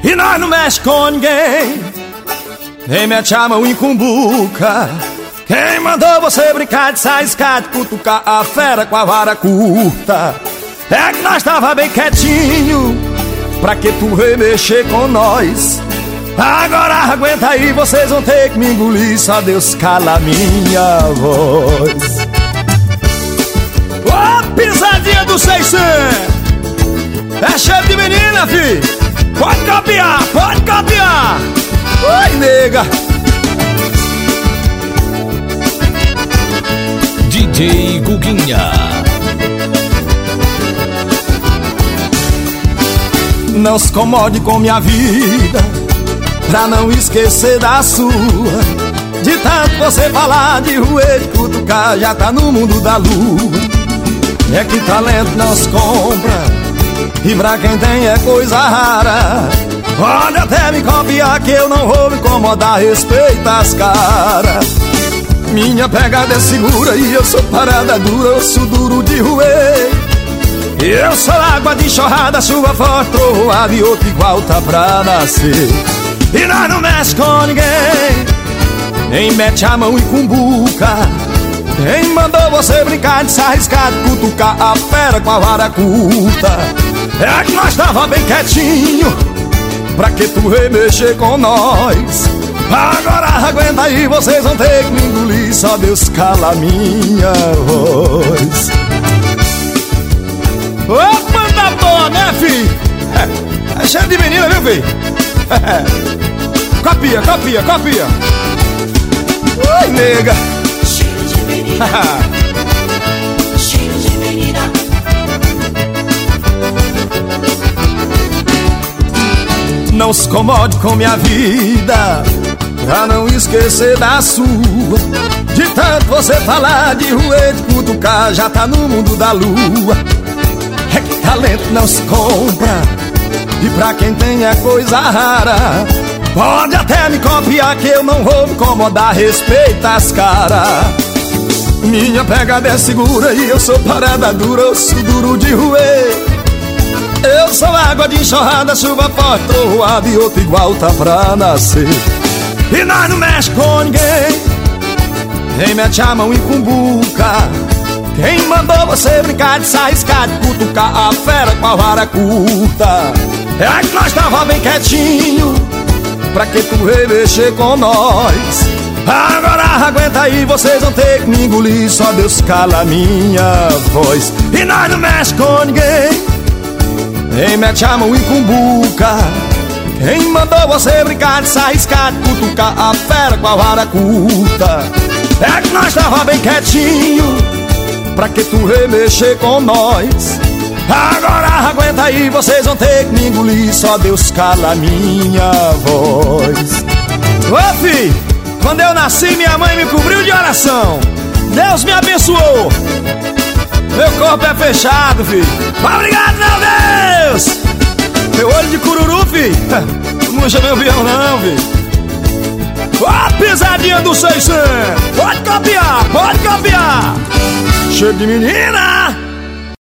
E nós não mexe com ninguém, nem mete a mão em cumbuca. Quem mandou você brincar de saiscar, de cutucar a fera com a vara curta? É que nós tava bem quietinho, pra que tu remexer com nós? Agora aguenta aí, vocês vão ter que me engolir. Só Deus cala a minha voz. Ô, pisadinha do 600, é cheio de menina, fi. Pode copiar, pode copiar. Oi, nega. DJ Guguinha. Não se incomode com minha vida, pra não esquecer da sua. De tanto você falar de ruê, de cutucar, já tá no mundo da lua. É que talento não se compra, e pra quem tem é coisa rara. Pode até me copiar que eu não vou me incomodar, respeita as caras. Minha pegada é segura e eu sou parada dura, osso duro de roer. Eu sou água de enxurrada, chuva forte, trovoada e outro igual tá pra nascer. E nós não mexe com ninguém, nem mete a mão em cumbuca. Quem mandou você brincar de se arriscar, de cutucar a fera com a vara curta? É que nós tava bem quietinho, pra que tu remexer com nós? Agora aguenta aí, vocês vão ter que me engolir. Só Deus cala a minha voz. Ô, manda boa, né, fi? É cheio de menina, viu, fi? Copia, copia, copia. Oi, nega. Cheiro de menina. Cheiro de menina. Não se incomode com minha vida, pra não esquecer da sua. De tanto você falar de ruê, de cutucar, já tá no mundo da lua. É que talento não se compra, e pra quem tem é coisa rara. Pode até me copiar que eu não vou me incomodar, respeita as caras. Minha pegada é segura e eu sou parada dura, osso duro de roer. Eu sou água de enxurrada, chuva forte, trovoada e outro igual tá pra nascer. E nós não mexe com ninguém, nem mete a mão em cumbuca. Quem mandou você brincar de se arriscar, de cutucar a fera com a vara curta? É que nós tava bem quietinho, pra que tu remexer com nós? Agora aguenta aí, vocês vão ter que me engolir. Só Deus cala a minha voz. E nós não mexe com ninguém, nem mete a mão em cumbuca. Quem mandou você brincar de se arriscar, de cutucar a fera com a vara curta? É que nós tava bem quietinho, pra que tu remexer com nós? Agora aguenta aí, vocês vão ter que me engolir. Só Deus cala a minha voz. Ô, fi, quando eu nasci minha mãe me cobriu de oração, Deus me abençoou. Meu corpo é fechado, fi. Obrigado, meu Deus. Meu olho de cururu, fi. Não mancha meu vião não, fi. Ó, pisadinha do 600. Pode copiar, pode copiar. Cheio de menina.